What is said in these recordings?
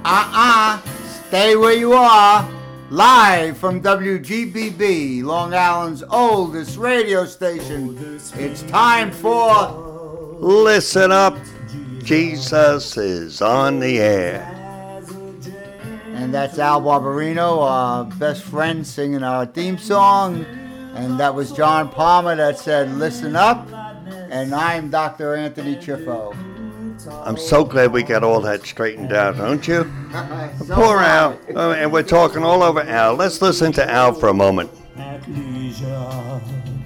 Stay where you are. Live from WGBB, Long Island's oldest radio station. It's time for Listen Up. Jesus is on the air. And that's Al Barbarino, our best friend, singing our theme song. And that was John Palmer that said, listen up. And I'm Dr. Anthony Chiffo. I'm so glad we got all that straightened out, don't you? So Poor Al. And we're talking all over Al. Let's listen to Al for a moment. At leisure,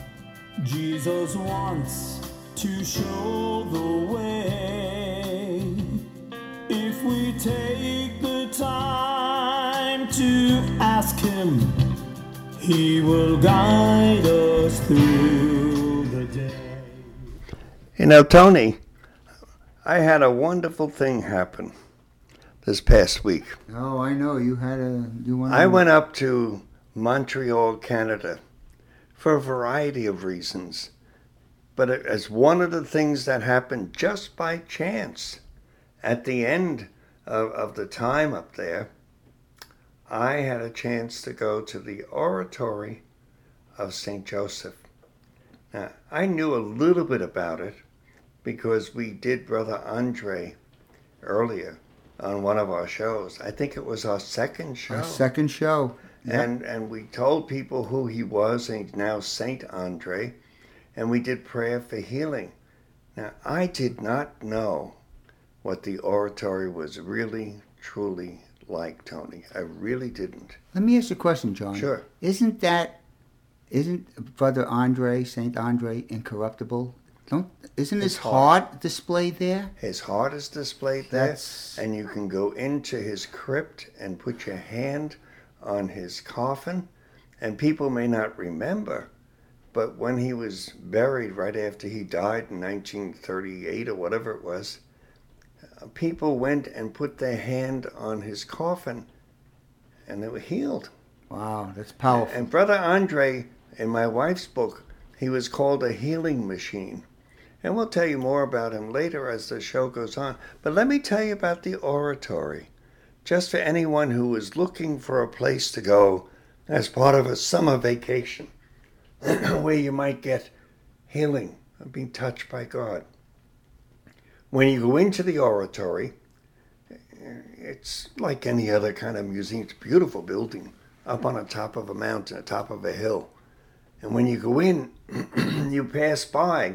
Jesus wants to show the way. If we take the time to ask him, he will guide us through the day. You know, Tony, I had a wonderful thing happen this past week. Oh, I know. I went up to Montreal, Canada, for a variety of reasons. But as one of the things that happened just by chance, at the end of the time up there, I had a chance to go to the oratory of St. Joseph. Now, I knew a little bit about it because we did Brother Andre earlier on one of our shows. I think it was our second show. Our second show. Yep. And we told people who he was, and he's now Saint Andre, and we did prayer for healing. Now, I did not know what the oratory was really, truly like, Tony. I really didn't. Let me ask you a question, John. Sure. Isn't Brother Andre, Saint Andre, incorruptible? Isn't his heart displayed there? His heart is displayed there, and you can go into his crypt and put your hand on his coffin, and people may not remember, but when he was buried right after he died in 1938 or whatever it was, people went and put their hand on his coffin, and they were healed. Wow, that's powerful. And Brother Andre, in my wife's book, he was called a healing machine. And we'll tell you more about him later as the show goes on. But let me tell you about the oratory, just for anyone who is looking for a place to go as part of a summer vacation, where you might get healing and be touched by God. When you go into the oratory, it's like any other kind of museum. It's a beautiful building up on the top of a mountain, the top of a hill. And when you go in, you pass by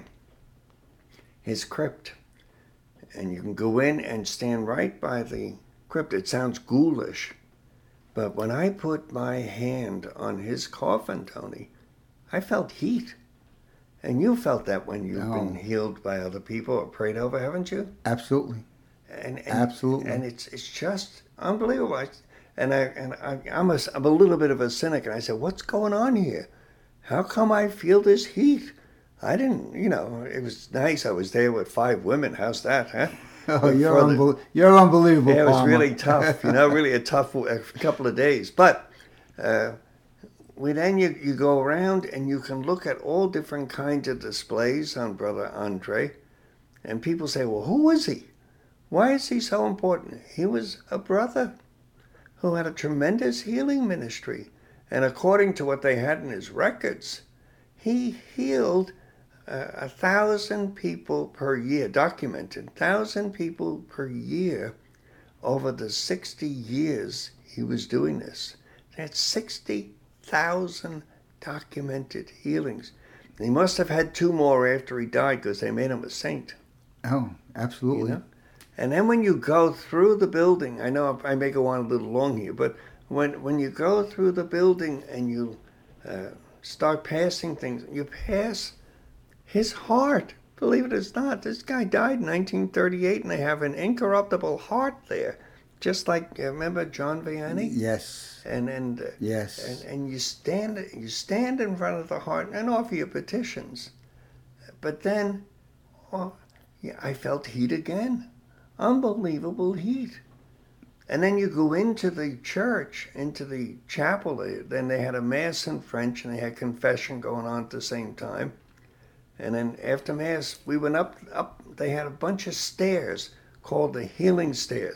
his crypt, and you can go in and stand right by the crypt. It sounds ghoulish, but when I put my hand on his coffin, Tony, I felt heat. And you felt that when you've been healed by other people or prayed over, haven't you? Absolutely. Absolutely. And it's just unbelievable. I'm a little bit of a cynic, and I said, what's going on here? How come I feel this heat? I didn't, it was nice. I was there with 5 women. How's that, huh? Oh, you're unbelievable, Yeah, it was Palmer. really tough, really a tough couple of days. But then you go around and you can look at all different kinds of displays on Brother Andre. And people say, well, who is he? Why is he so important? He was a brother who had a tremendous healing ministry. And according to what they had in his records, he healed 1,000 people per year, documented 1,000 people per year over the 60 years he was doing this. That's 60,000 documented healings. He must have had 2 more after he died because they made him a saint. Oh, absolutely. And then when you go through the building, I know I may go on a little long here, but when you go through the building and you start passing things, you pass his heart. Believe it or not, this guy died in 1938, and they have an incorruptible heart there, just like remember John Vianney? Yes. Yes. And you stand in front of the heart and offer your petitions. But then, I felt heat again, unbelievable heat. And then you go into the church, into the chapel. Then they had a mass in French, and they had confession going on at the same time. And then after mass, we went up. They had a bunch of stairs called the healing stairs.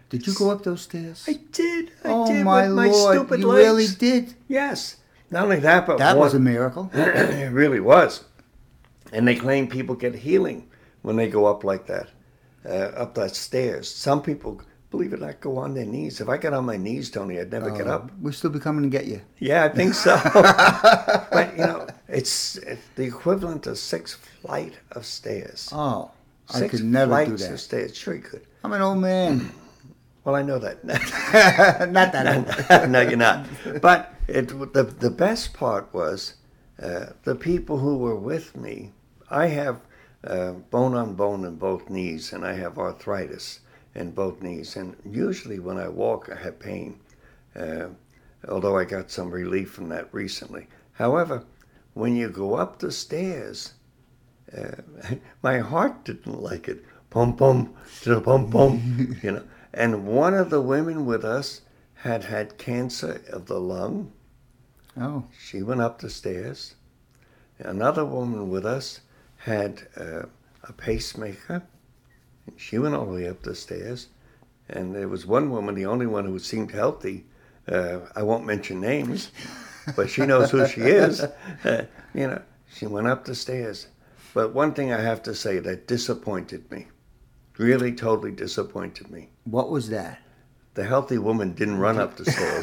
Did you go up those stairs? I did. Oh, did my with my Lord. stupid You legs. really did? Yes. Not only that, but That was a miracle. It really was. And they claim people get healing when they go up like that, up that stairs. Some people, believe it or not, go on their knees. If I got on my knees, Tony, I'd never get up. We'll still be coming to get you. Yeah, I think so. But, it's the equivalent of 6 flights of stairs. Oh, I 6 could never do flights of that. stairs. Sure you could. I'm an old man. Well, I know that. Not that old. No, you're not. But the best part was the people who were with me. I have bone on bone in both knees, and I have arthritis in both knees. And usually when I walk, I have pain, although I got some relief from that recently. However, when you go up the stairs, my heart didn't like it. Pum, pum, pum, pum, And one of the women with us had cancer of the lung. Oh. She went up the stairs. Another woman with us had a pacemaker. She went all the way up the stairs. And there was one woman, the only one who seemed healthy. I won't mention names, but she knows who she is. She went up the stairs. But one thing I have to say that disappointed me, really totally disappointed me. What was that? The healthy woman didn't run up the stairs.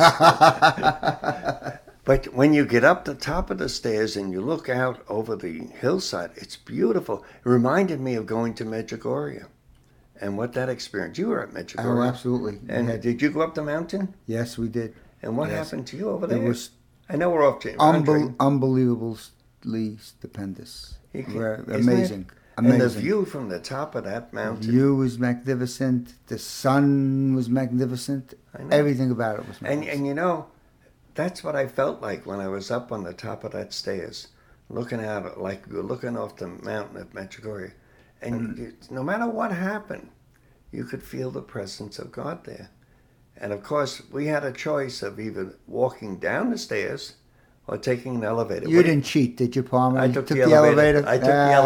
But when you get up the top of the stairs and you look out over the hillside, it's beautiful. It reminded me of going to Medjugorje and what that experience. You were at Medjugorje. Oh, absolutely. And did you go up the mountain? Yes, we did. And what Yes. happened to you over there? It was I know we're off to Andre. unbelievably stupendous. Isn't Amazing. it? Amazing. And the view from the top of that mountain. The view was magnificent. The sun was magnificent. I know. Everything about it was And magnificent. that's what I felt like when I was up on the top of that stairs, looking out like you were looking off the mountain of Medjugorje. And no matter what happened, you could feel the presence of God there. And of course, we had a choice of either walking down the stairs or taking an elevator. You didn't cheat, did you, Palmer? I You took the elevator. I took the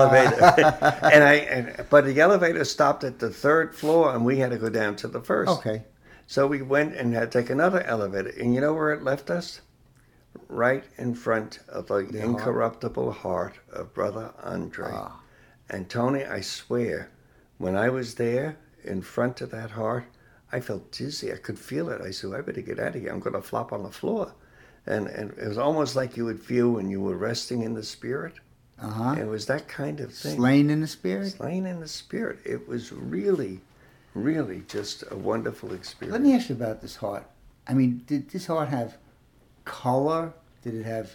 elevator. But the elevator stopped at the 3rd floor, and we had to go down to the 1st. Okay. So we went and had to take another elevator. And you know where it left us? Right in front of the incorruptible heart of Brother Andre. Ah. And Tony, I swear, when I was there in front of that heart, I felt dizzy. I could feel it. I said, I better get out of here. I'm going to flop on the floor. And it was almost like you would feel when you were resting in the Spirit. Uh-huh. It was that kind of thing. Slain in the spirit? Slain in the Spirit. It was really, really just a wonderful experience. Let me ask you about this heart. I mean, did this heart have color? Did it have...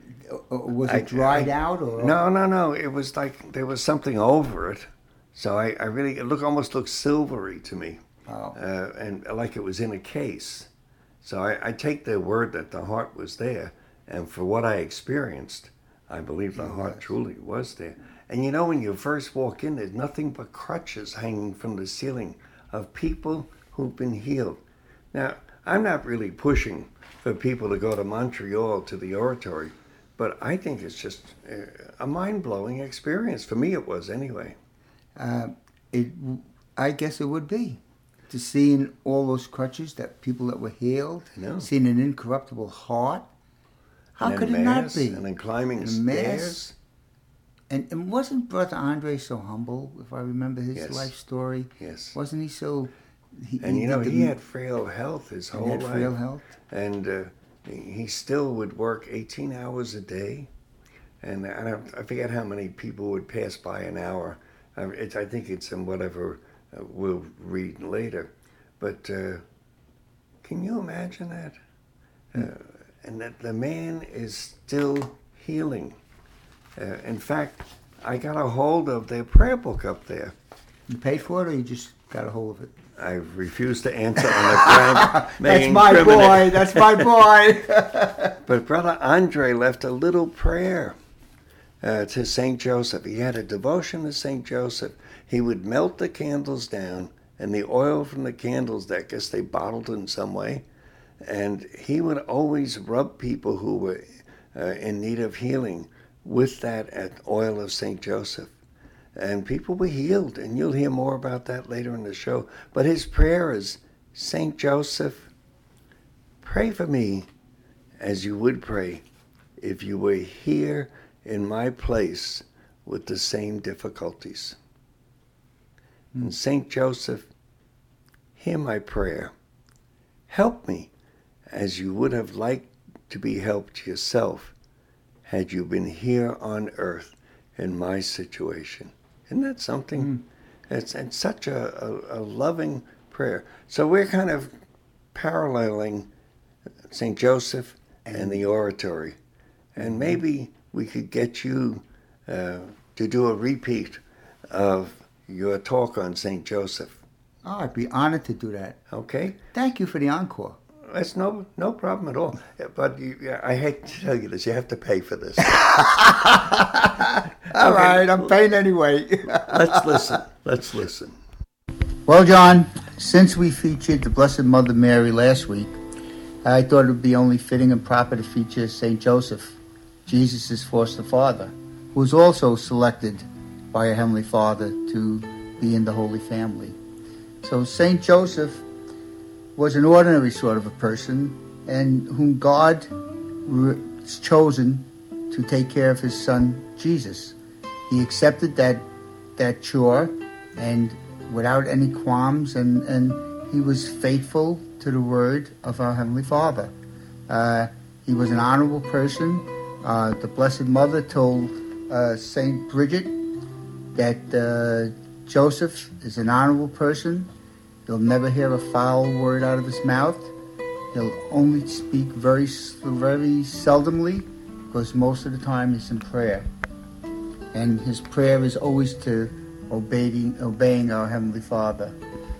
Was it dried out? Or No. It was like there was something over it. So I really... It almost looked silvery to me. Oh. And like it was in a case. So I take their word that the heart was there. And for what I experienced, I believe the heart truly was there. And when you first walk in, there's nothing but crutches hanging from the ceiling of people who've been healed. Now, I'm not really pushing for people to go to Montreal to the oratory, but I think it's just a mind-blowing experience. For me, it was anyway. I guess it would be. To seeing all those crutches, that people that were healed, seeing an incorruptible heart. How could it not be? And then climbing And stairs. And wasn't Brother Andre so humble, if I remember his life story? Yes. Wasn't he so... He had frail health his whole life. Frail health? And he still would work 18 hours a day. And I forget how many people would pass by an hour. I think it's in whatever we'll read later. But can you imagine that? And that the man is still healing. In fact, I got a hold of their prayer book up there. You paid for it, or you just got a hold of it? I refuse to answer on the ground. That's my boy. That's my boy. But Brother Andre left a little prayer to St. Joseph. He had a devotion to St. Joseph. He would melt the candles down, and the oil from the candles, I guess they bottled in some way, and he would always rub people who were in need of healing with that oil of St. Joseph. And people were healed, and you'll hear more about that later in the show. But his prayer is, Saint Joseph, pray for me as you would pray if you were here in my place with the same difficulties. And Saint Joseph, hear my prayer. Help me as you would have liked to be helped yourself had you been here on earth in my situation. Isn't that something? It's such a loving prayer. So we're kind of paralleling St. Joseph and the oratory. And maybe we could get you to do a repeat of your talk on St. Joseph. Oh, I'd be honored to do that. Okay? Thank you for the encore. That's no problem at all. But I hate to tell you this. You have to pay for this. All right, I'm paying anyway. Let's listen. Well, John, since we featured the Blessed Mother Mary last week, I thought it would be only fitting and proper to feature St. Joseph, Jesus' foster father, who was also selected by a Heavenly Father to be in the Holy Family. So St. Joseph was an ordinary sort of a person, and whom God has chosen to take care of his son, Jesus. He accepted that chore, and without any qualms, and he was faithful to the word of our Heavenly Father. He was an honorable person. The Blessed Mother told St. Bridget that Joseph is an honorable person. He'll never hear a foul word out of his mouth. He'll only speak very, very seldomly, because most of the time he's in prayer. And his prayer is always to obeying our Heavenly Father.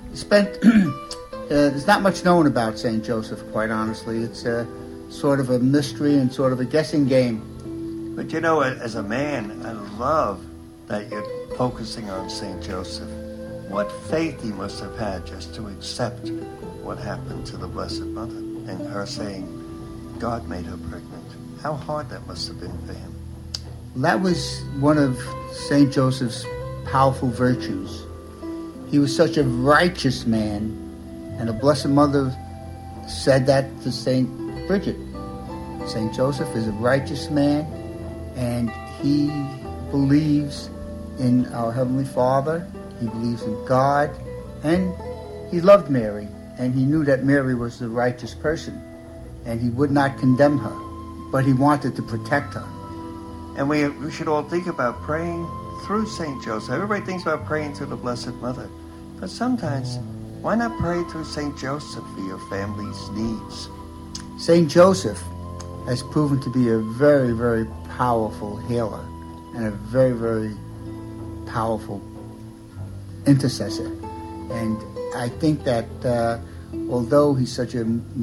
There's not much known about St. Joseph, quite honestly. It's sort of a mystery and sort of a guessing game. But you know, as a man, I love that you're focusing on St. Joseph. What faith he must have had just to accept what happened to the Blessed Mother and her saying, God made her pregnant. How hard that must have been for him. That was one of St. Joseph's powerful virtues. He was such a righteous man, and the Blessed Mother said that to St. Bridget. St. Joseph is a righteous man, and he believes in our Heavenly Father. He believes in God, and he loved Mary, and he knew that Mary was the righteous person, and he would not condemn her, but he wanted to protect her. And we should all think about praying through St. Joseph. Everybody thinks about praying through the Blessed Mother, but sometimes, why not pray through St. Joseph for your family's needs? St. Joseph has proven to be a very, very powerful healer and a very, very powerful intercessor. And I think that although he's was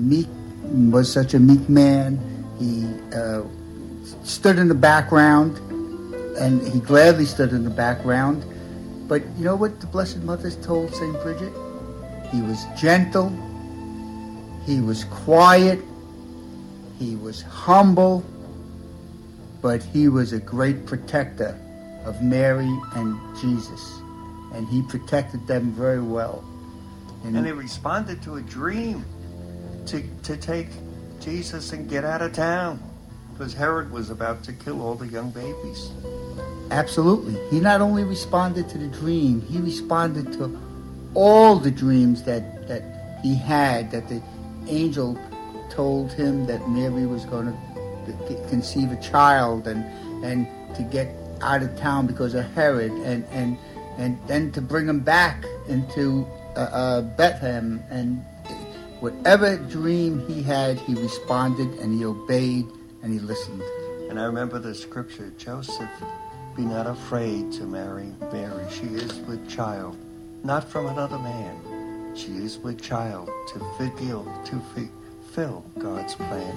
such a meek man, he stood in the background, and he gladly stood in the background. But you know what the Blessed Mother told St. Bridget? He was gentle, he was quiet, he was humble, but he was a great protector of Mary and Jesus. And he protected them very well. And he responded to a dream to take Jesus and get out of town, because Herod was about to kill all the young babies. Absolutely. He not only responded to the dream, he responded to all the dreams that he had, that the angel told him that Mary was going to conceive a child and to get out of town because of Herod, and then to bring him back into Bethlehem. And whatever dream he had, he responded, and he obeyed, and he listened. And I remember the scripture, Joseph, be not afraid to marry Mary. She is with child, not from another man. She is with child to fulfill God's plan.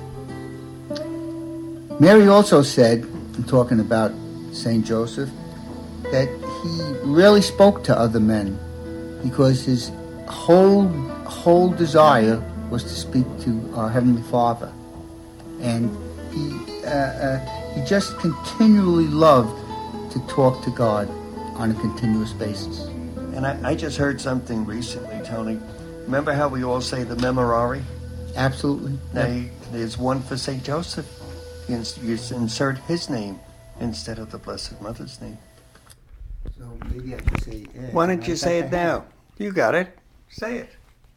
Mary also said, in talking about St. Joseph, that he rarely spoke to other men because his whole desire was to speak to our Heavenly Father. And he just continually loved to talk to God on a continuous basis. And I just heard something recently, Tony. Remember how we all say the Memorare? Absolutely. Now, there's one for St. Joseph. You insert his name instead of the Blessed Mother's name. So maybe I should say it. Why don't you say it now? You got it. Say it.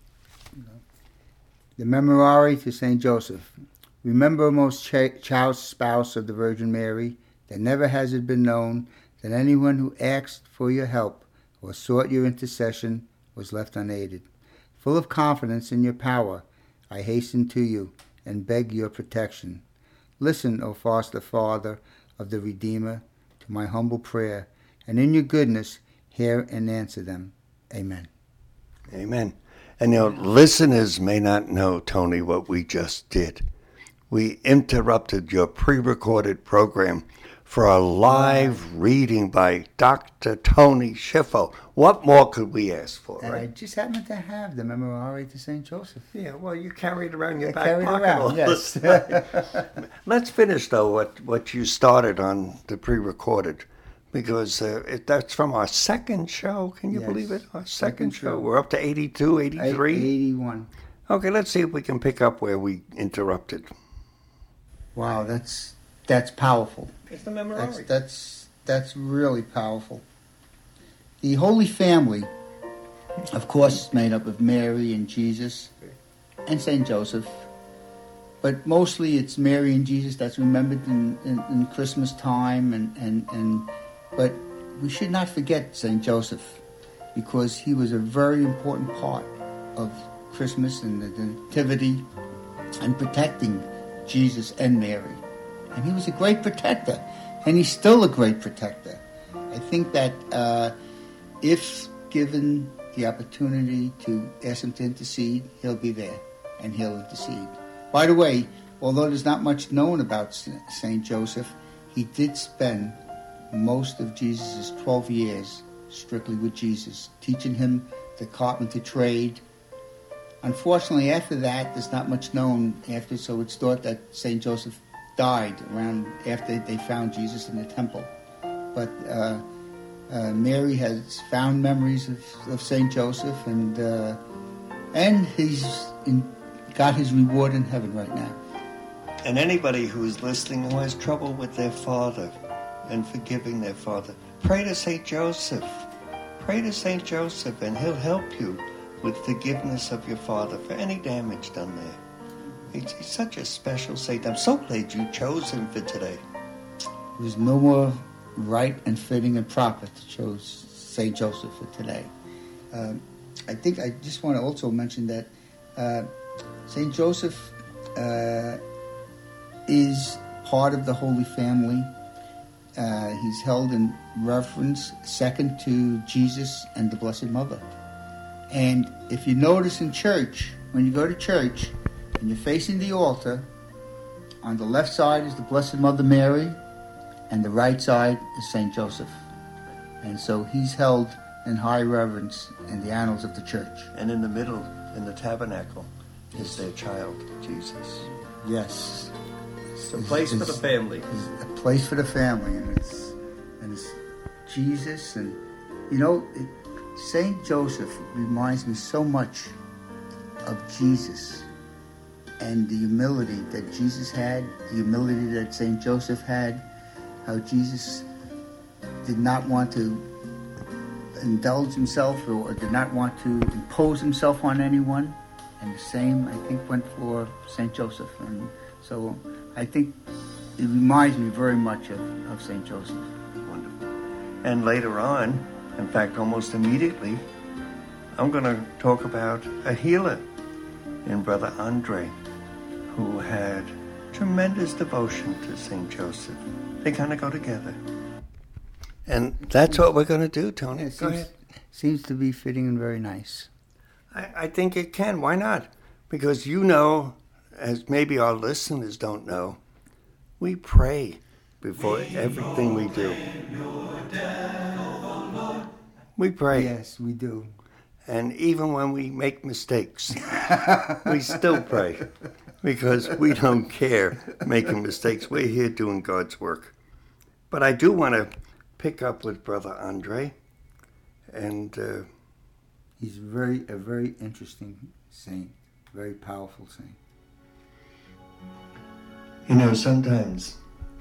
The Memorare to St. Joseph. Remember, most chaste spouse of the Virgin Mary, that never has it been known that anyone who asked for your help or sought your intercession was left unaided. Full of confidence in your power, I hasten to you and beg your protection. Listen, O foster father of the Redeemer, to my humble prayer, and in your goodness hear and answer them. Amen. Amen. And listeners may not know, Tony, what we just did. We interrupted your pre-recorded program for a live reading by Dr. Tony Schiffo. What more could we ask for, And right? I just happened to have the Memorare to St. Joseph. Yeah, well, you carried around your I back carried pocket around, all yes. the time. Let's finish, though, what you started on the pre-recorded, because that's from our second show. Can you Yes. believe it? Our Second second show. show. We're up to 82, 83. 81. Okay, let's see if we can pick up where we interrupted. Wow, that's powerful. It's the Memorare. That's really powerful. The Holy Family, of course, is made up of Mary and Jesus and St. Joseph. But mostly it's Mary and Jesus that's remembered in Christmas time. But we should not forget St. Joseph, because he was a very important part of Christmas and the Nativity and protecting Jesus and Mary. And he was a great protector, and he's still a great protector. I think that if given the opportunity to ask him to intercede, he'll be there, and he'll intercede. By the way, although there's not much known about St. Joseph, he did spend most of Jesus' 12 years strictly with Jesus, teaching him the carpenter trade. Unfortunately, after that, there's not much known after, so it's thought that St. Joseph died around after they found Jesus in the temple. But Mary has found memories of St. Joseph, and he's got his reward in heaven right now. And anybody who is listening who has trouble with their father and forgiving their father, pray to St. Joseph. Pray to St. Joseph, and he'll help you with forgiveness of your father for any damage done there. He's such a special saint. I'm so glad you chose him for today. There's no more right and fitting and proper to choose St. Joseph for today. I think I just want to also mention that St. Joseph is part of the Holy Family. He's held in reverence second to Jesus and the Blessed Mother. And if you notice in church, when you go to church and you're facing the altar, on the left side is the Blessed Mother Mary, and the right side is St. Joseph. And so he's held in high reverence in the annals of the church. And in the middle, in the tabernacle, is their child, Jesus. Yes. It's a place for the family. It's a place for the family, and it's Jesus. And St. Joseph reminds me so much of Jesus and the humility that Jesus had, the humility that St. Joseph had, how Jesus did not want to indulge himself or did not want to impose himself on anyone. And the same, I think, went for St. Joseph. And so I think it reminds me very much of St. Joseph. Wonderful. And later on, in fact, almost immediately, I'm going to talk about a healer in Brother Andre, who had tremendous devotion to St. Joseph. They kind of go together. And that's what we're going to do, Tony. Go ahead. Seems to be fitting and very nice. I think it can. Why not? Because as maybe our listeners don't know, we pray before everything we do. We pray. Yes, we do. And even when we make mistakes, we still pray. Because we don't care making mistakes. We're here doing God's work. But I do want to pick up with Brother Andre and He's a very interesting saint, very powerful saint. You know, sometimes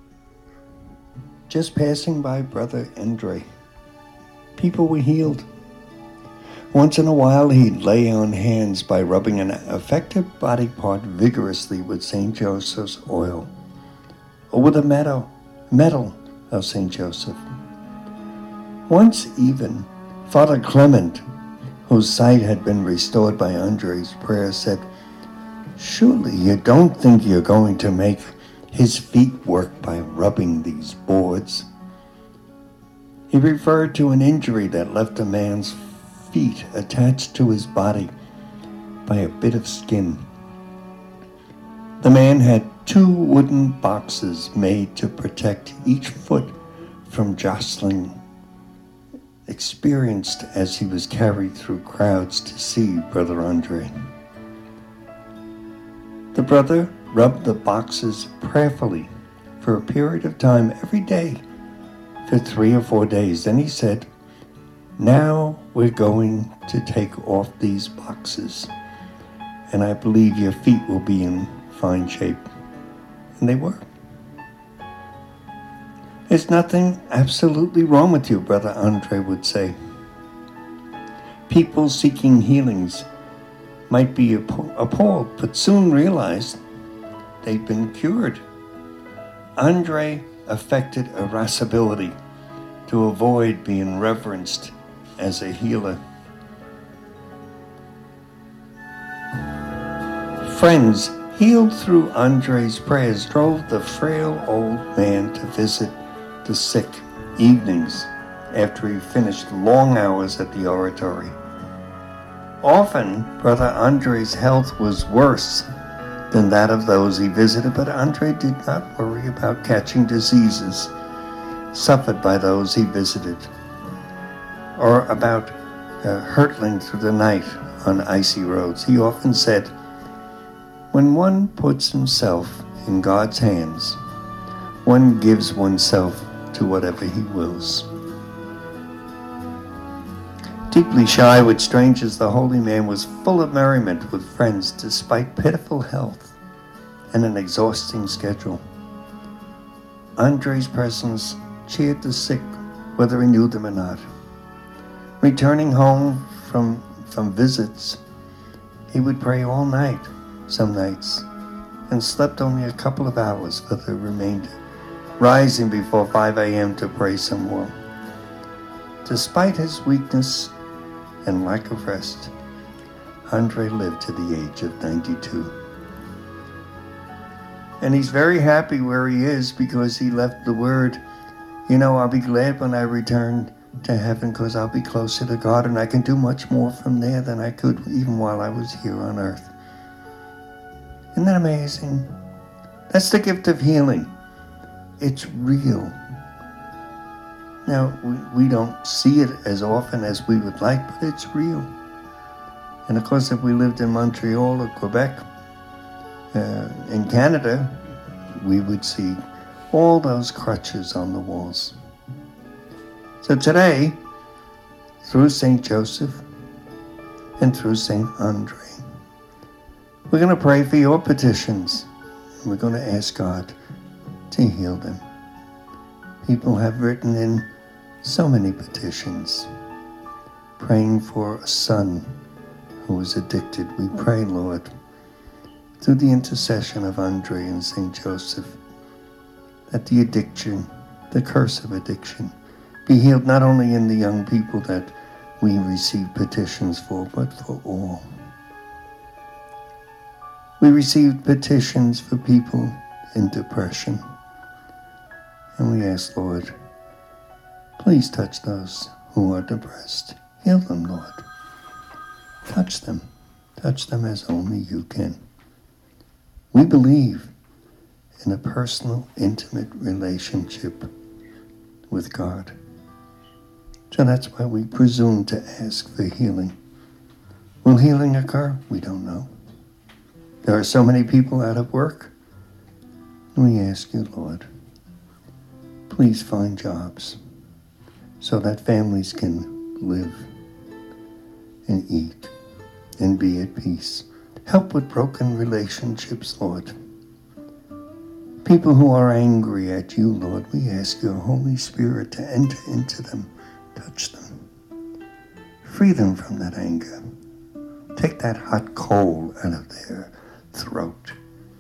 just passing by Brother Andre, people were healed. Once in a while, he'd lay on hands by rubbing an affected body part vigorously with St. Joseph's oil, or with a medal of St. Joseph. Once even, Father Clement, whose sight had been restored by Andre's prayer, said, "Surely you don't think you're going to make his feet work by rubbing these boards?" He referred to an injury that left a man's feet attached to his body by a bit of skin. The man had 2 wooden boxes made to protect each foot from jostling, experienced as he was carried through crowds to see Brother Andre. The brother rubbed the boxes prayerfully for a period of time every day for 3 or 4 days. Then he said, "Now we're going to take off these boxes, and I believe your feet will be in fine shape." And they were. "There's nothing absolutely wrong with you," Brother Andre would say. People seeking healings might be appalled, but soon realized they'd been cured. Andre affected irascibility to avoid being reverenced as a healer. Friends healed through Andre's prayers drove the frail old man to visit the sick evenings after he finished long hours at the oratory. Often, Brother Andre's health was worse than that of those he visited, but Andre did not worry about catching diseases suffered by those he visited, or about hurtling through the night on icy roads. He often said, "When one puts himself in God's hands, one gives oneself to whatever he wills." Deeply shy with strangers, the holy man was full of merriment with friends despite pitiful health and an exhausting schedule. Andre's presence cheered the sick, whether he knew them or not. Returning home from visits, he would pray all night, some nights, and slept only a couple of hours for the remainder, rising before 5 a.m. to pray some more. Despite his weakness and lack of rest, Andre lived to the age of 92. And he's very happy where he is because he left the word, "I'll be glad when I return to heaven because I'll be closer to God and I can do much more from there than I could even while I was here on earth." Isn't that amazing? That's the gift of healing. It's real. Now, we don't see it as often as we would like, but it's real. And of course, if we lived in Montreal or Quebec, in Canada, we would see all those crutches on the walls. So today, through St. Joseph and through St. Andre, we're going to pray for your petitions. And we're going to ask God to heal them. People have written in so many petitions, praying for a son who is addicted. We pray, Lord, through the intercession of Andre and St. Joseph, that the addiction, the curse of addiction, be healed not only in the young people that we receive petitions for, but for all. We received petitions for people in depression. And we ask, Lord, please touch those who are depressed. Heal them, Lord. Touch them. Touch them as only you can. We believe in a personal, intimate relationship with God. So that's why we presume to ask for healing. Will healing occur? We don't know. There are so many people out of work. We ask you, Lord, please find jobs so that families can live. and eat and be at peace. Help with broken relationships, Lord. People who are angry at you, Lord, we ask your Holy Spirit to enter into them, touch them, free them from that anger. Take that hot coal out of their throat.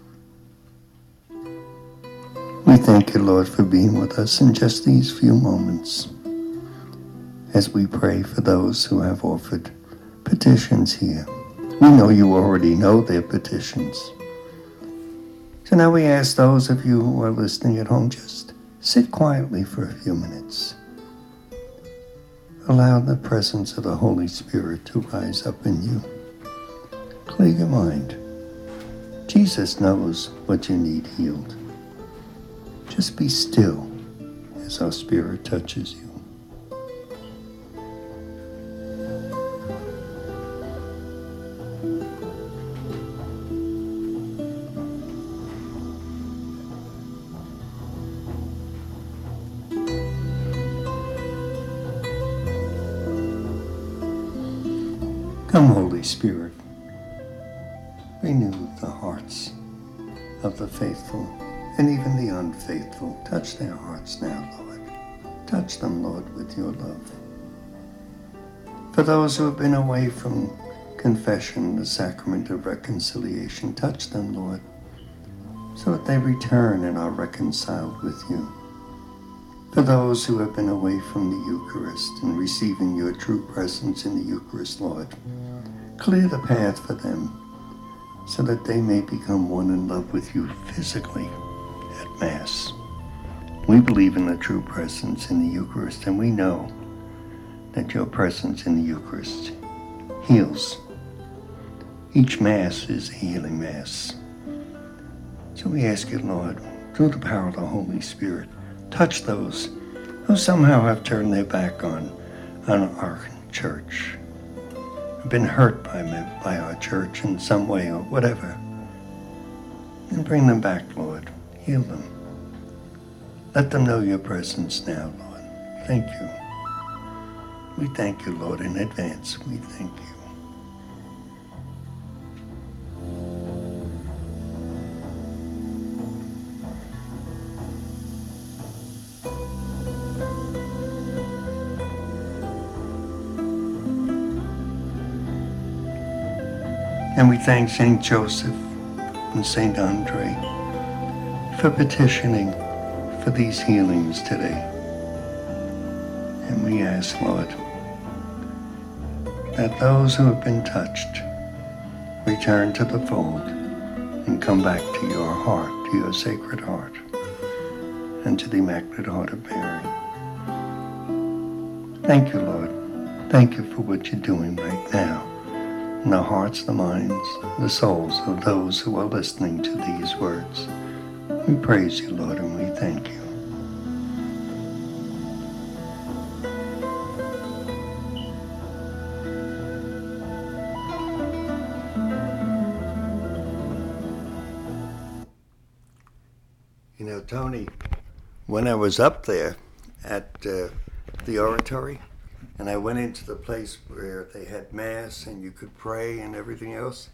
We thank you, Lord, for being with us in just these few moments as we pray for those who have offered petitions here. We know you already know their petitions. So now we ask those of you who are listening at home, just sit quietly for a few minutes. Allow the presence of the Holy Spirit to rise up in you. Clear your mind. Jesus knows what you need healed. Just be still as our Spirit touches you. Come, Holy Spirit, renew the hearts of the faithful and even the unfaithful. Touch their hearts now, Lord. Touch them, Lord, with your love. For those who have been away from confession, the sacrament of reconciliation, touch them, Lord, so that they return and are reconciled with you. For those who have been away from the Eucharist and receiving your true presence in the Eucharist, Lord, clear the path for them so that they may become one in love with you physically at Mass. We believe in the true presence in the Eucharist, and we know that your presence in the Eucharist heals. Each Mass is a healing Mass. So we ask you, Lord, through the power of the Holy Spirit, touch those who somehow have turned their back on our church, have been hurt by our church in some way or whatever, and bring them back, Lord. Heal them. Let them know your presence now, Lord. Thank you. We thank you, Lord, in advance. We thank you. And we thank St. Joseph and St. Andre for petitioning for these healings today. And we ask, Lord, that those who have been touched return to the fold and come back to your heart, to your sacred heart, and to the Immaculate Heart of Mary. Thank you, Lord. Thank you for what you're doing right now in the hearts, the minds, the souls of those who are listening to these words. We praise you, Lord, and we thank you. You know, Tony, when I was up there at the oratory, and I went into the place where they had Mass and you could pray and everything else,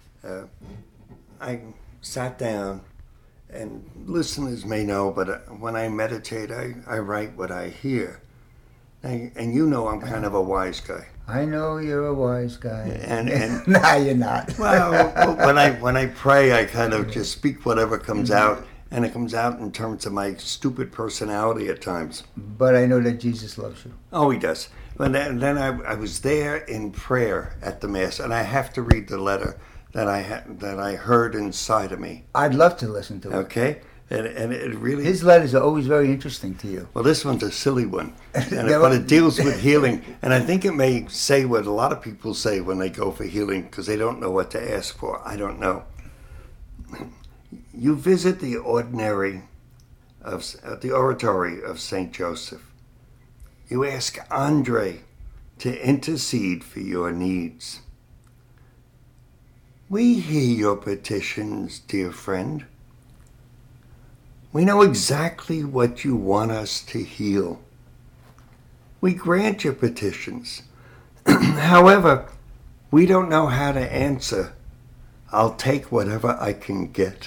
I sat down, and listeners may know, but when I meditate, I write what I hear. And you know I'm kind of a wise guy. I know you're a wise guy. And nah, you're not. Well, when I pray, I kind of just speak whatever comes out, and it comes out in terms of my stupid personality at times. But I know that Jesus loves you. Oh, he does. But then I was there in prayer at the Mass, and I have to read the letter that I heard inside of me. I'd love to listen to it. Okay? And it really... His letters are always very interesting to you. Well, this one's a silly one, but it deals with healing. And I think it may say what a lot of people say when they go for healing because they don't know what to ask for. I don't know. You visit the oratory of St. Joseph. You ask Andre to intercede for your needs. We hear your petitions, dear friend. We know exactly what you want us to heal. We grant your petitions. However, we don't know how to answer, I'll take whatever I can get.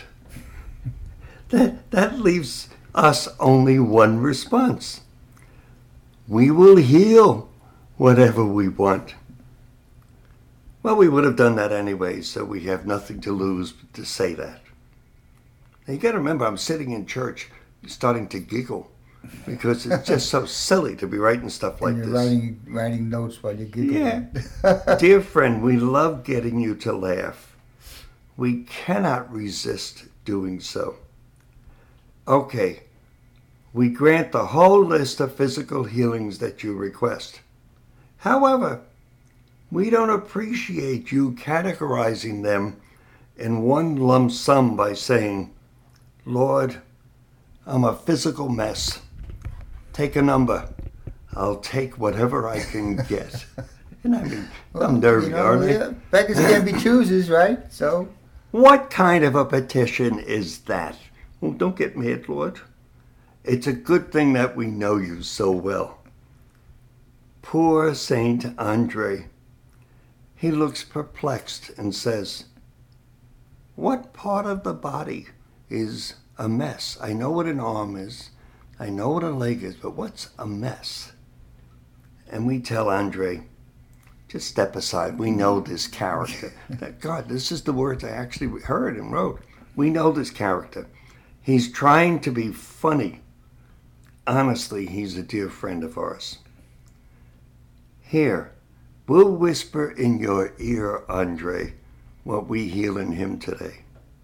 That leaves us only one response. We will heal whatever we want. Well, we would have done that anyway, so we have nothing to lose to say that. Now, you got to remember, I'm sitting in church starting to giggle because it's just so silly to be writing stuff like and you're this. writing notes while you're giggling. Yeah. Dear friend, we love getting you to laugh. We cannot resist doing so. Okay, we grant the whole list of physical healings that you request. However, we don't appreciate you categorizing them in one lump sum by saying, Lord, I'm a physical mess. Take a number. I'll take whatever I can get. And I mean, I'm nervy, aren't I? Beggars can't be choosers, right? So, what kind of a petition is that? Well, don't get mad, Lord. It's a good thing that we know you so well. Poor Saint Andre. He looks perplexed and says, what part of the body is a mess? I know what an arm is. I know what a leg is, but what's a mess? And we tell Andre, just step aside. We know this character. God, this is the words I actually heard and wrote. We know this character. He's trying to be funny. Honestly, he's a dear friend of ours. Here, we'll whisper in your ear, Andre, what we heal in him today.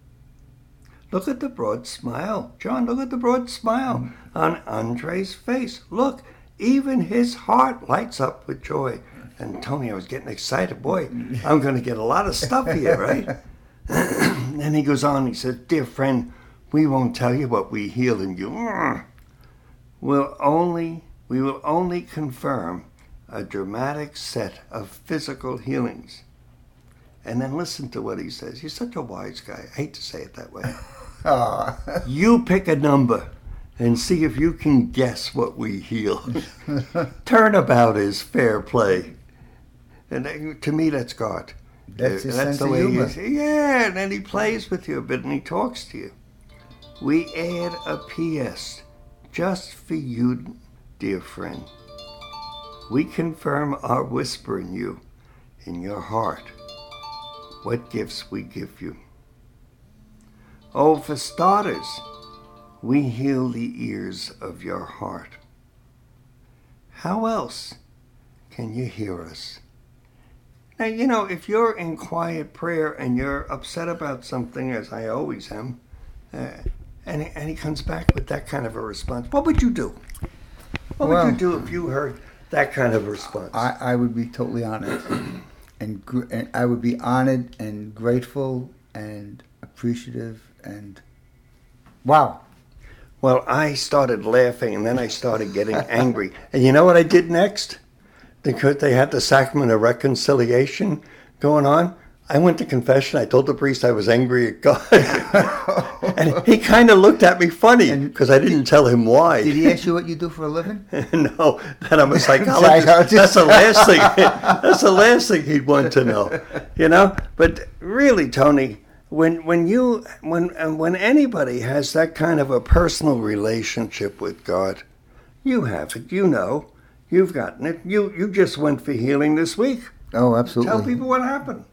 Look at the broad smile. John, look at the broad smile on Andre's face. Look, even his heart lights up with joy. And Tony, I was getting excited. Boy, I'm going to get a lot of stuff here, right? Then he goes on, he says, dear friend, we won't tell you what we heal in you. We will only confirm a dramatic set of physical healings. And then listen to what he says. He's such a wise guy. I hate to say it that way. You pick a number and see if you can guess what we heal. Turnabout is fair play. And to me, that's God. That's his sense of humor. Yeah, and then he plays with you a bit and he talks to you. We add a P.S. just for you, dear friend. We confirm our whisper in you, in your heart, what gifts we give you. Oh, for starters, we heal the ears of your heart. How else can you hear us? Now, you know, if you're in quiet prayer and you're upset about something, as I always am, and he comes back with that kind of a response, what would you do? What would you do if you heard that kind of response? I would be totally honored. And I would be honored and grateful and appreciative and wow. Well, I started laughing and then I started getting angry. And you know what I did next? Because they had the sacrament of reconciliation going on. I went to confession. I told the priest I was angry at God. And he kind of looked at me funny because I didn't tell him why. Did he ask you what you do for a living? No, that I'm a psychologist. That's the last thing. That's the last thing he'd want to know. You know? But really, Tony, when anybody has that kind of a personal relationship with God, you have it. You know. You've gotten it. You just went for healing this week. Oh, absolutely. Tell people what happened.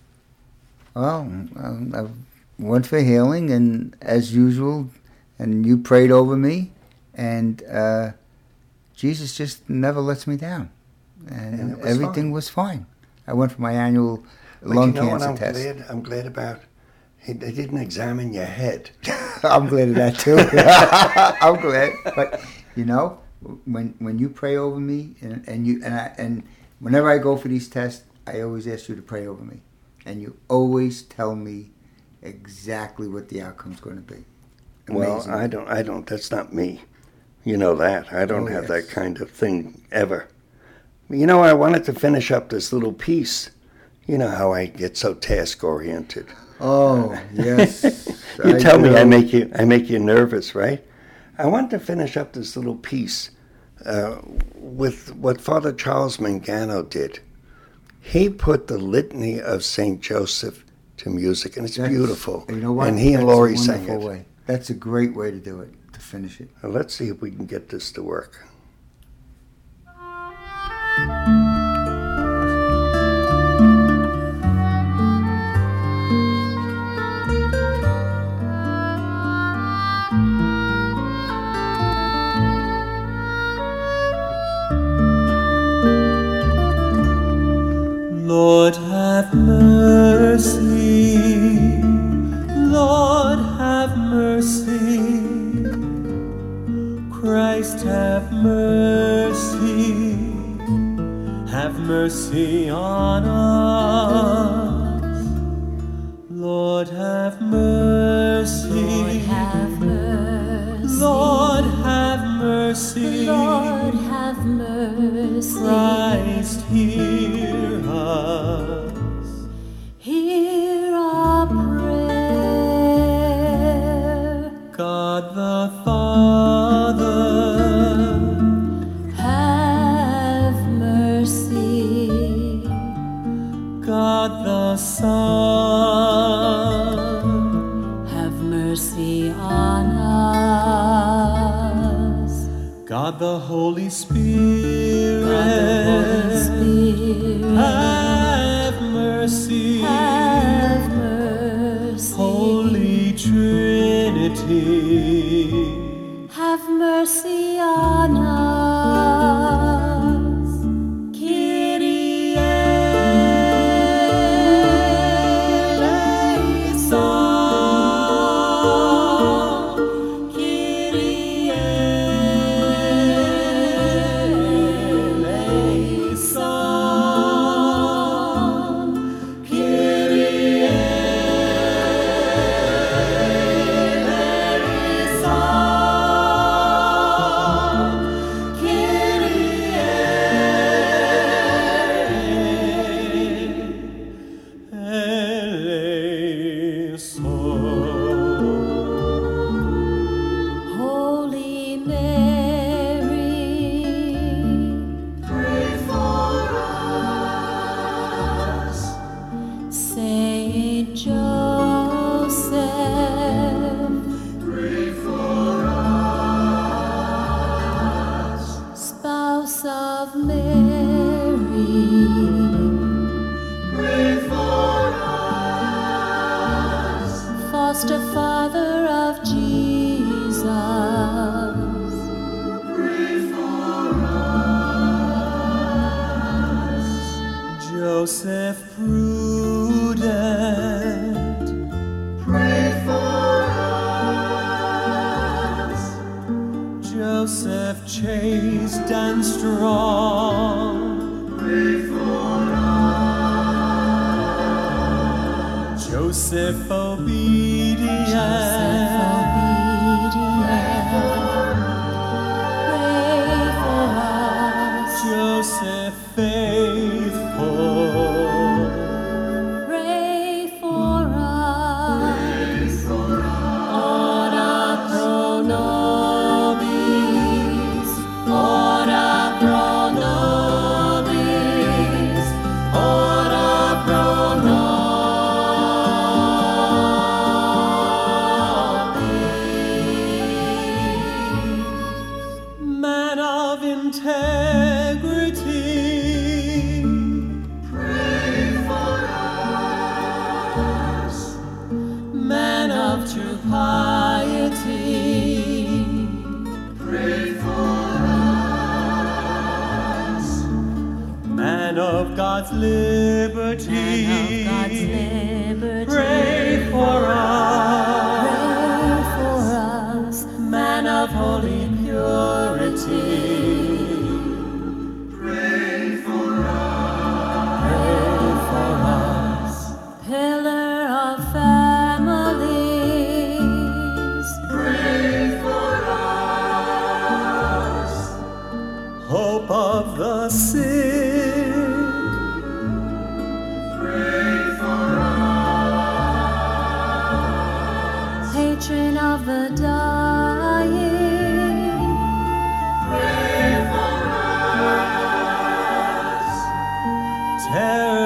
Well, I went for healing, and as usual, and you prayed over me, and Jesus just never lets me down, and everything was fine. I went for my annual lung cancer test. I'm glad about. They didn't examine your head. I'm glad of that too. I'm glad, but you know. When you pray over me and whenever I go for these tests, I always ask you to pray over me, and you always tell me exactly what the outcome's going to be. Amazing. Well, I don't. That's not me. You know that. I don't have that kind of thing ever. You know, I wanted to finish up this little piece. You know how I get so task oriented. Oh yes. You tell me I make you nervous, right? I want to finish up this little piece with what Father Charles Mangano did. He put the Litany of St. Joseph to music, and it's beautiful. You know what? And he and That's a Laurie sang it. wonderful way. That's a great way to do it, to finish it. Now, let's see if we can get this to work. Lord, have mercy. Lord, have mercy. Christ, have mercy. Have mercy on us. Lord, have mercy. Lord, have mercy. Lord, have mercy. Lord, have mercy. Christ, hear us. Hear our prayer. God the Father, Have mercy. God the Son, Have mercy on us. God the Holy Spirit, God the Holy Spirit. have mercy. Have mercy. Holy Trinity, Have mercy on us. Kyrie eleison. Kyrie eleison. Kyrie Holy Mary, pray for us. Saint Joseph, pray for us. Spouse of Mary, pray for us. Foster father of Jesus, pray for us. Joseph prudent, Pray for us. Joseph chaste and strong, Pray for us. Joseph obedient, Pray for us. Joseph faithful, Pray for us. Ora pro nobis. Ora pro nobis. Ora pro nobis. man of integrity, Man of true piety, pray for us. man of God's liberty, pray for us. Pray for us. Man of holy purity, pray for us. Pillar of families, pray for us. Hope of the sick, Patron of the dying, pray for us. terror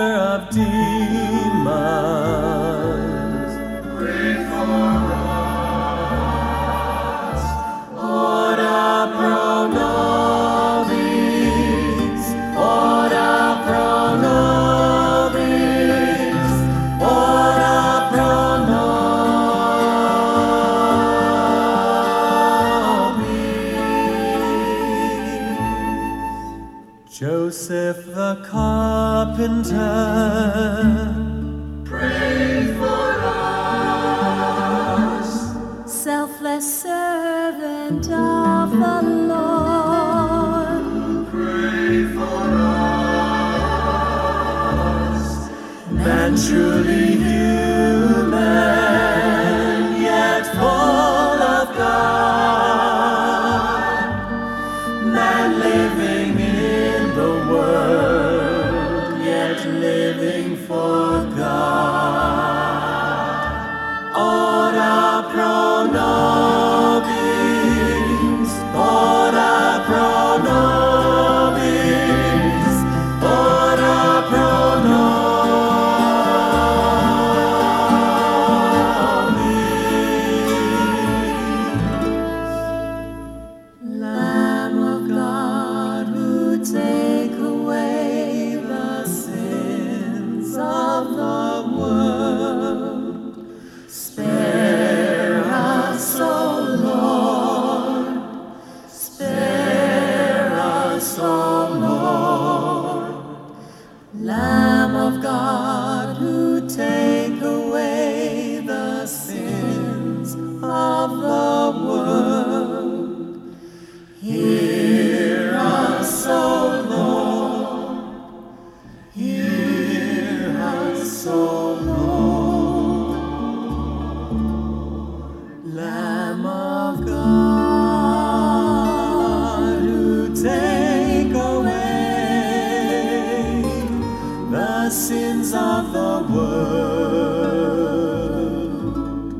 Joseph the carpenter, Pray for us. Selfless servant of the Lord, pray for us. man truly human, yet full of God, man living in the world, yet living for God. Ora pro nobis, ora pro nobis, ora pro Lamb of God, who take away the sins of the world, spare us, O Lord, spare us, O Lord. Lamb of God, who take away the sins of the world, hear us, O Lord, hear us, O Lord. Lamb of God, who take away the sins of the world,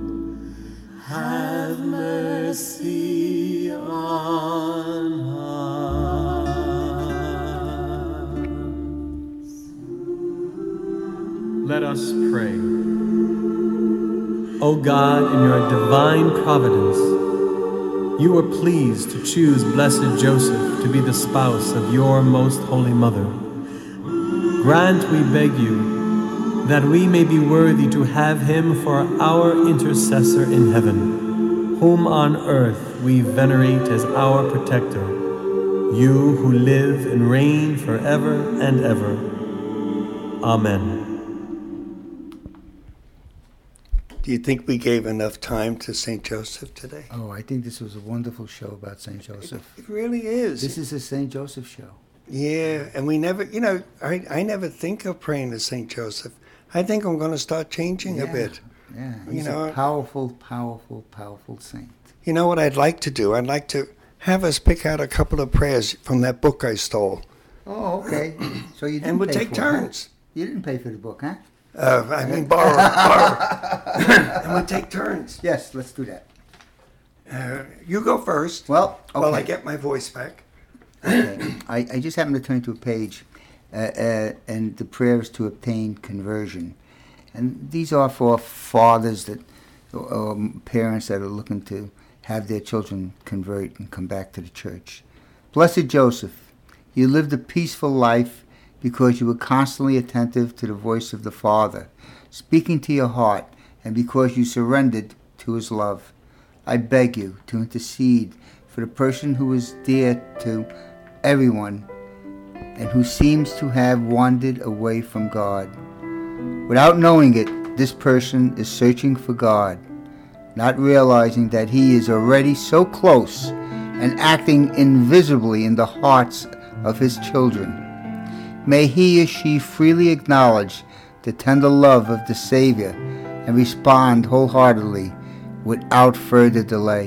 have mercy on us. Let us pray. O God, in your divine providence, you were pleased to choose Blessed Joseph to be the spouse of your most holy mother. Grant, we beg you, that we may be worthy to have him for our intercessor in heaven, whom on earth we venerate as our protector, you who live and reign forever and ever. Amen. Do you think we gave enough time to St. Joseph today? Oh, I think this was a wonderful show about St. Joseph. It really is. This is a St. Joseph show. Yeah, and we never, I never think of praying to St. Joseph. I think I'm going to start changing a bit. Yeah, You he's know, a powerful, powerful, powerful saint. You know what I'd like to do? I'd like to have us pick out a couple of prayers from that book I stole. Oh, okay. So you didn't And we'll pay take for it, huh? turns. You didn't pay for the book, huh? Borrow. And we'll take turns. Yes, let's do that. You go first. Well, okay. While I get my voice back. Okay. I just happened to turn to a page, and the prayers to obtain conversion. And these are for fathers that, parents that are looking to have their children convert and come back to the church. Blessed Joseph, you lived a peaceful life because you were constantly attentive to the voice of the Father, speaking to your heart, and because you surrendered to his love. I beg you to intercede for the person who is dear to everyone and who seems to have wandered away from God. Without knowing it, this person is searching for God, not realizing that he is already so close and acting invisibly in the hearts of his children. May he or she freely acknowledge the tender love of the Savior and respond wholeheartedly without further delay.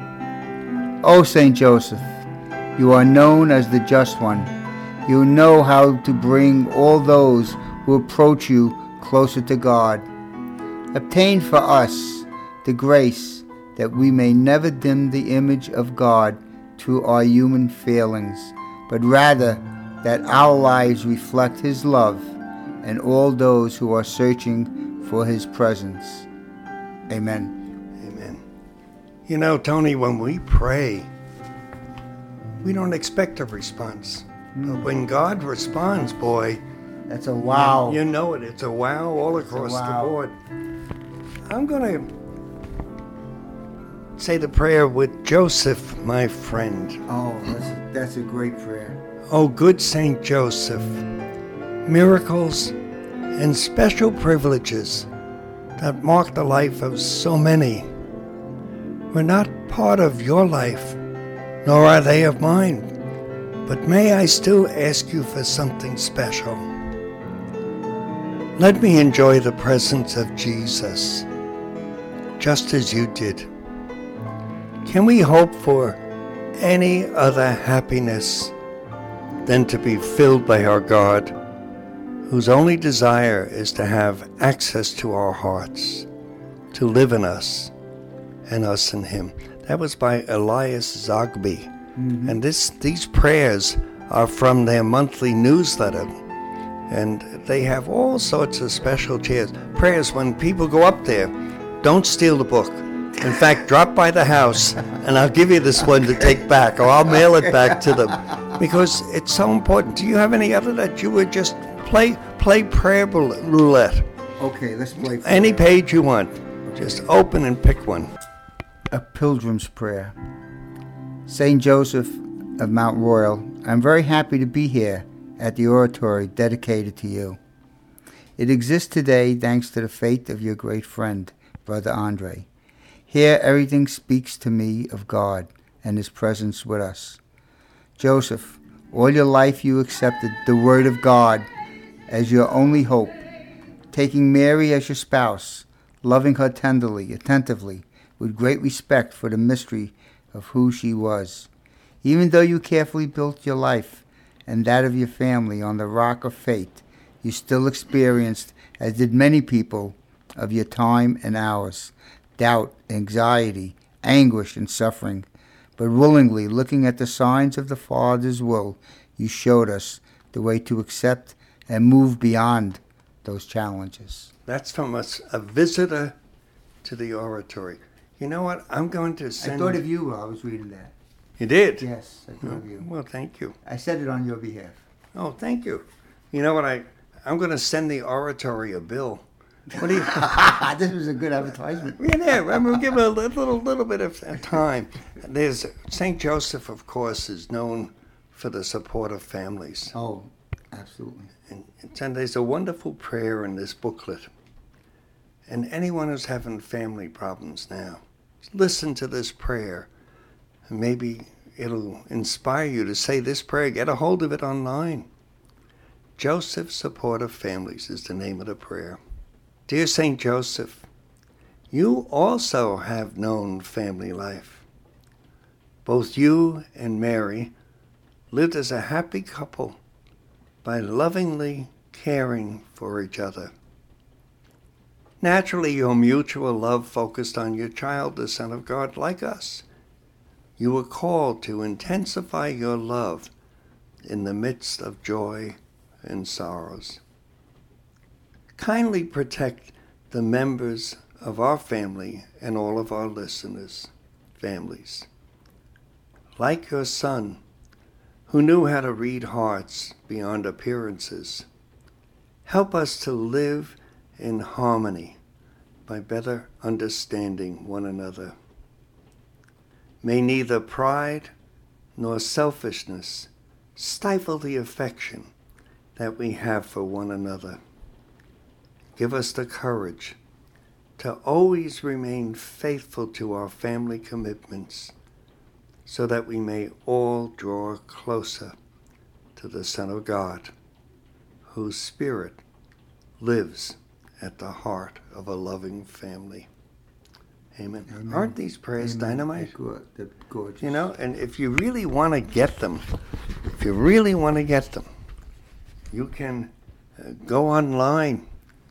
O Saint Joseph, you are known as the Just One. You know how to bring all those who approach you closer to God. Obtain for us the grace that we may never dim the image of God through our human failings, but rather that our lives reflect his love and all those who are searching for his presence. Amen. Amen. You know, Tony, when we pray, we don't expect a response. But when God responds, boy, That's a wow. you know it. It's a wow all across wow. the board. I'm going to say the prayer with Joseph, my friend. Oh, that's a great prayer. O good Saint Joseph, miracles and special privileges that mark the life of so many were not part of your life, nor are they of mine. But may I still ask you for something special? Let me enjoy the presence of Jesus, just as you did. Can we hope for any other happiness than to be filled by our God, whose only desire is to have access to our hearts, to live in us, and us in Him? That was by Elias Zogby. Mm-hmm. And these prayers are from their monthly newsletter. And they have all sorts of special prayers. When people go up there, don't steal the book. In fact, drop by the house, and I'll give you this one to take back, or I'll mail it back to them, because it's so important. Do you have any other that you would just play prayer roulette? Okay, let's play. Any page you want. Just open and pick one. A Pilgrim's Prayer. Saint Joseph of Mount Royal, I'm very happy to be here at the oratory dedicated to you. It exists today thanks to the faith of your great friend, Brother Andre. Here everything speaks to me of God and His presence with us. Joseph, all your life you accepted the Word of God as your only hope, taking Mary as your spouse, loving her tenderly, attentively, with great respect for the mystery of who she was. Even though you carefully built your life and that of your family on the rock of faith, you still experienced, as did many people of your time and ours, doubt, anxiety, anguish, and suffering. But willingly, looking at the signs of the Father's will, you showed us the way to accept and move beyond those challenges. That's from a visitor to the oratory. You know what? I'm going to send... I thought of you while I was reading that. You did? Yes, I thought of you. Well, thank you. I said it on your behalf. Oh, thank you. You know what? I'm going to send the oratory a bill. What do you... This was a good advertisement. Yeah, I'm going to give it a little bit of time. There's St. Joseph, of course, is known for the support of families. Oh, absolutely. And there's a wonderful prayer in this booklet. And anyone who's having family problems now, listen to this prayer. And maybe it'll inspire you to say this prayer. Get a hold of it online. Joseph, Support of Families is the name of the prayer. Dear St. Joseph, you also have known family life. Both you and Mary lived as a happy couple by lovingly caring for each other. Naturally, your mutual love focused on your child, the Son of God, like us. You were called to intensify your love in the midst of joy and sorrows. Kindly protect the members of our family and all of our listeners' families. Like your son, who knew how to read hearts beyond appearances, help us to live in harmony by better understanding one another. May neither pride nor selfishness stifle the affection that we have for one another. Give us the courage to always remain faithful to our family commitments, so that we may all draw closer to the Son of God, whose Spirit lives at the heart of a loving family. Amen. Amen. Aren't these prayers dynamite? They're gorgeous. You know, and if you really want to get them, you can go online,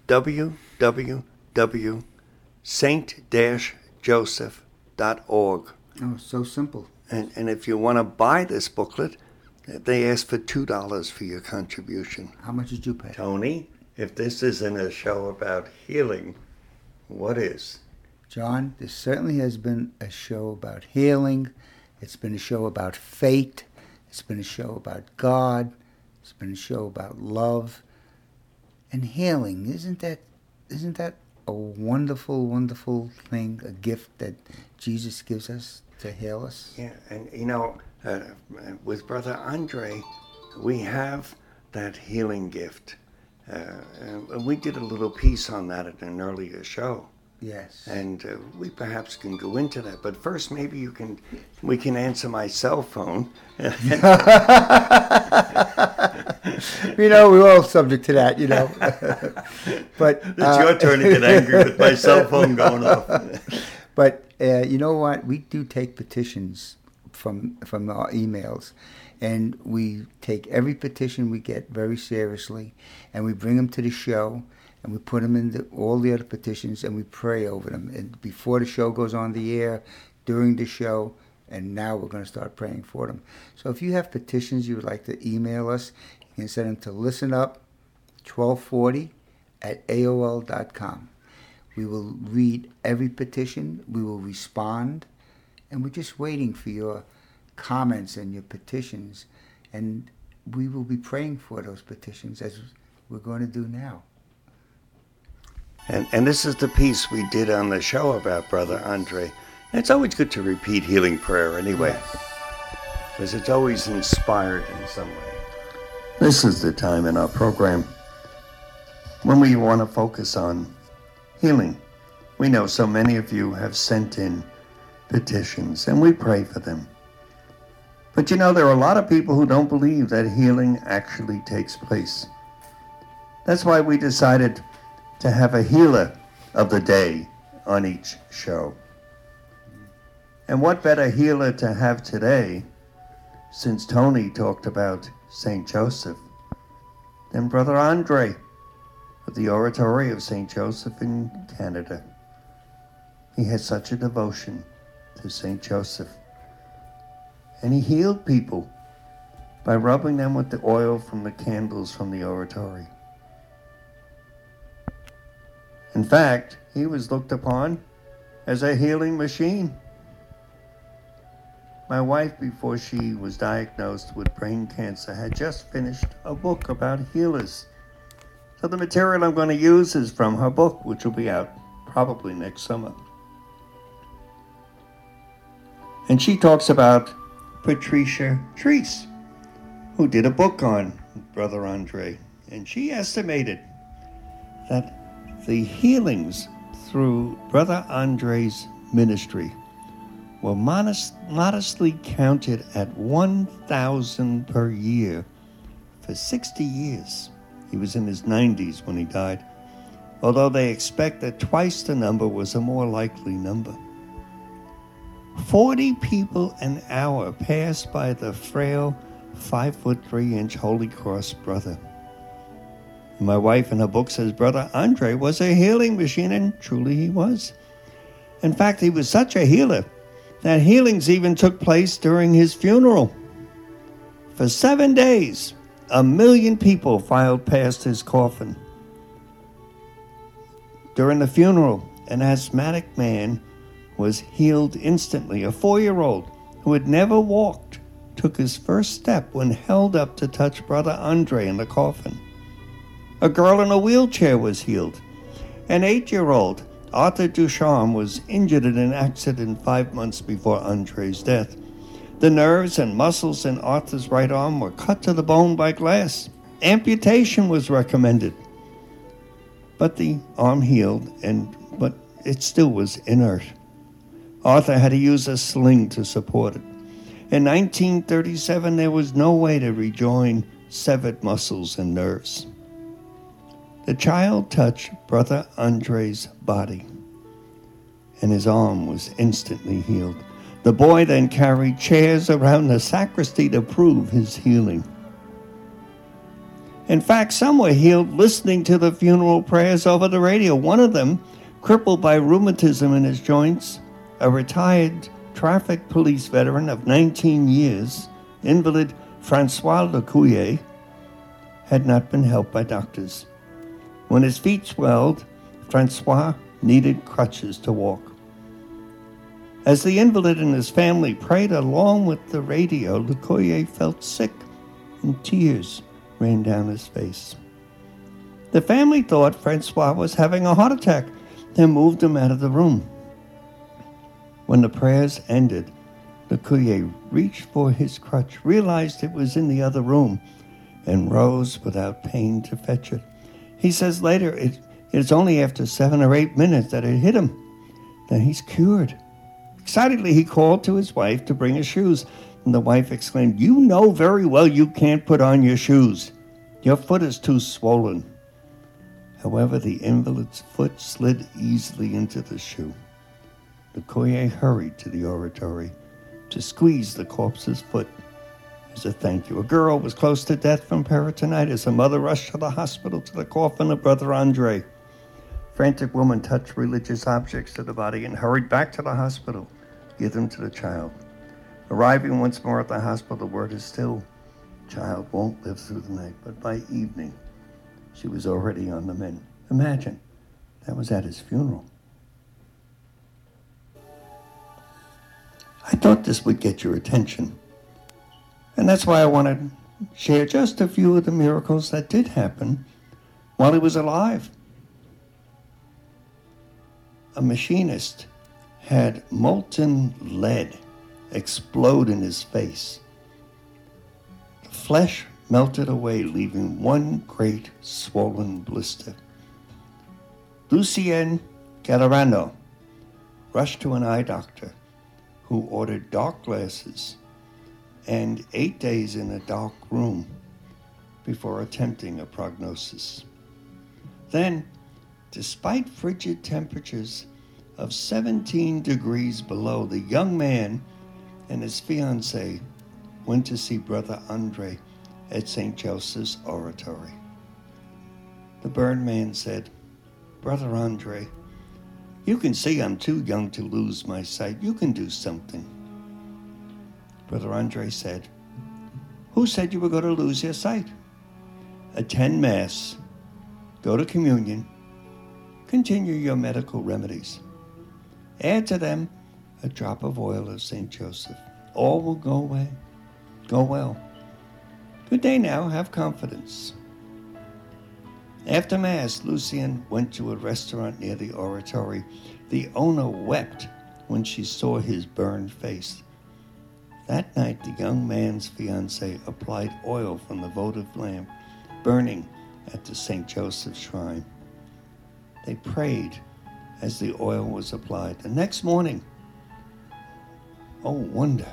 www.saint-joseph.org. Oh, so simple. And if you want to buy this booklet, they ask for $2 for your contribution. How much did you pay? Tony, if this isn't a show about healing, what is? John, this certainly has been a show about healing. It's been a show about fate. It's been a show about God. It's been a show about love and healing. Isn't that a wonderful, wonderful thing, a gift that Jesus gives us to heal us. Yeah, and with Brother Andre, we have that healing gift. And we did a little piece on that at an earlier show. Yes. And we perhaps can go into that. But first, maybe we can answer my cell phone. We're all subject to that, But it's your turn to get angry with my cell phone going off. But you know what? We do take petitions from our emails, and we take every petition we get very seriously, and we bring them to the show, and we put them in all the other petitions, and we pray over them. And before the show goes on the air, during the show, and now we're going to start praying for them. So if you have petitions you would like to email us, you can send them to listenup1240@aol.com. We will read every petition. We will respond. And we're just waiting for your comments and your petitions. And we will be praying for those petitions as we're going to do now. And this is the piece we did on the show about Brother Andre. It's always good to repeat healing prayer anyway, because it's always inspired in some way. This is the time in our program when we want to focus on healing. We know so many of you have sent in petitions, and we pray for them. But there are a lot of people who don't believe that healing actually takes place. That's why we decided to have a healer of the day on each show. And what better healer to have today, since Tony talked about St. Joseph, than Brother Andre of the Oratory of St. Joseph in Canada. He had such a devotion to St. Joseph. And he healed people by rubbing them with the oil from the candles from the oratory. In fact, he was looked upon as a healing machine. My wife, before she was diagnosed with brain cancer, had just finished a book about healers. So the material I'm going to use is from her book, which will be out probably next summer. And she talks about Patricia Treese, who did a book on Brother Andre. And she estimated that the healings through Brother Andre's ministry were modestly counted at 1,000 per year for 60 years. He was in his 90s when he died, although they expect that twice the number was a more likely number. 40 people an hour passed by the frail 5'3" Holy Cross brother. And my wife in her book says Brother Andre was a healing machine, and truly he was. In fact, he was such a healer that healings even took place during his funeral. For 7 days, 1 million people filed past his coffin. During the funeral, an asthmatic man was healed instantly. A 4-year-old who had never walked took his first step when held up to touch Brother Andre in the coffin. A girl in a wheelchair was healed. An 8-year-old, Arthur Ducharme, was injured in an accident 5 months before Andre's death. The nerves and muscles in Arthur's right arm were cut to the bone by glass. Amputation was recommended. But the arm healed, but it still was inert. Arthur had to use a sling to support it. In 1937, there was no way to rejoin severed muscles and nerves. The child touched Brother Andre's body, and his arm was instantly healed. The boy then carried chairs around the sacristy to prove his healing. In fact, some were healed listening to the funeral prayers over the radio. One of them, crippled by rheumatism in his joints, a retired traffic police veteran of 19 years, invalid Francois Lecuyer, had not been helped by doctors. When his feet swelled, Francois needed crutches to walk. As the invalid and his family prayed along with the radio, Lecuyer felt sick and tears ran down his face. The family thought Francois was having a heart attack, then moved him out of the room. When the prayers ended, the Kuye reached for his crutch, realized it was in the other room, and rose without pain to fetch it. He says later, it's only after 7 or 8 minutes that it hit him. Then he's cured. Excitedly, he called to his wife to bring his shoes, and the wife exclaimed, "You know very well you can't put on your shoes. Your foot is too swollen." However, the invalid's foot slid easily into the shoe. The Kuye hurried to the oratory to squeeze the corpse's foot as a thank you. A girl was close to death from peritonitis. Her mother rushed to the hospital to the coffin of Brother Andre. Frantic woman touched religious objects to the body and hurried back to the hospital to give them to the child. Arriving once more at the hospital, the word is still, child won't live through the night. But by evening, she was already on the mend. Imagine, that was at his funeral. I thought this would get your attention. And that's why I want to share just a few of the miracles that did happen while he was alive. A machinist had molten lead explode in his face. The flesh melted away, leaving one great swollen blister. Lucien Gallerano rushed to an eye doctor who ordered dark glasses and 8 days in a dark room before attempting a prognosis. Then, despite frigid temperatures of 17 degrees below, the young man and his fiancée went to see Brother Andre at St. Joseph's Oratory. The burned man said, "Brother Andre, you can see I'm too young to lose my sight. You can do something." Brother Andre said, "Who said you were going to lose your sight? Attend Mass, go to communion, continue your medical remedies. Add to them a drop of oil of St. Joseph. All will go away. Go well. Good day now. Have confidence." After Mass, Lucien went to a restaurant near the oratory. The owner wept when she saw his burned face. That night, the young man's fiancée applied oil from the votive lamp burning at the St. Joseph's shrine. They prayed as the oil was applied. The next morning, oh wonder,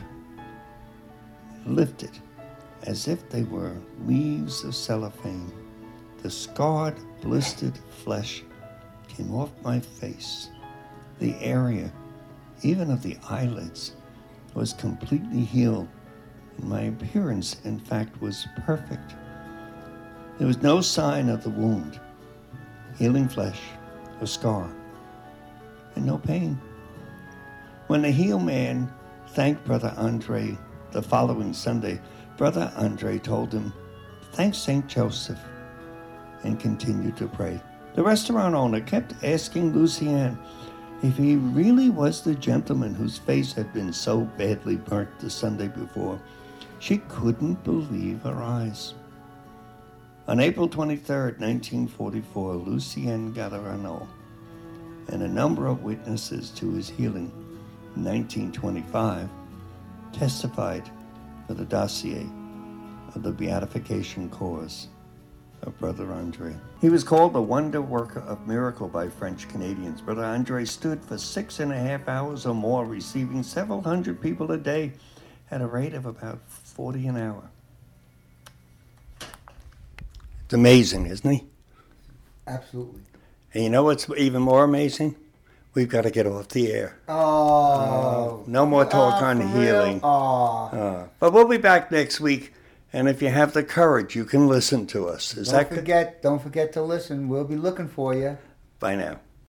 lifted as if they were leaves of cellophane. The scarred, blistered flesh came off my face. The area, even of the eyelids, was completely healed, and my appearance, in fact, was perfect. There was no sign of the wound, healing flesh, or scar, and no pain. When the healed man thanked Brother Andre the following Sunday, Brother Andre told him, "Thanks, St. Joseph," and continued to pray. The restaurant owner kept asking Lucien if he really was the gentleman whose face had been so badly burnt the Sunday before. She couldn't believe her eyes. On April 23, 1944, Lucien Gallerano and a number of witnesses to his healing in 1925 testified for the dossier of the beatification cause of Brother Andre. He was called the wonder worker of miracle by French Canadians. Brother Andre stood for 6.5 hours or more, receiving several hundred people a day at a rate of about 40 an hour. It's amazing, isn't he? Absolutely. And you know what's even more amazing? We've got to get off the air. Oh. No more talk on for healing. real? Oh. But we'll be back next week. And if you have the courage, you can listen to us. Don't forget to listen. We'll be looking for you. Bye now.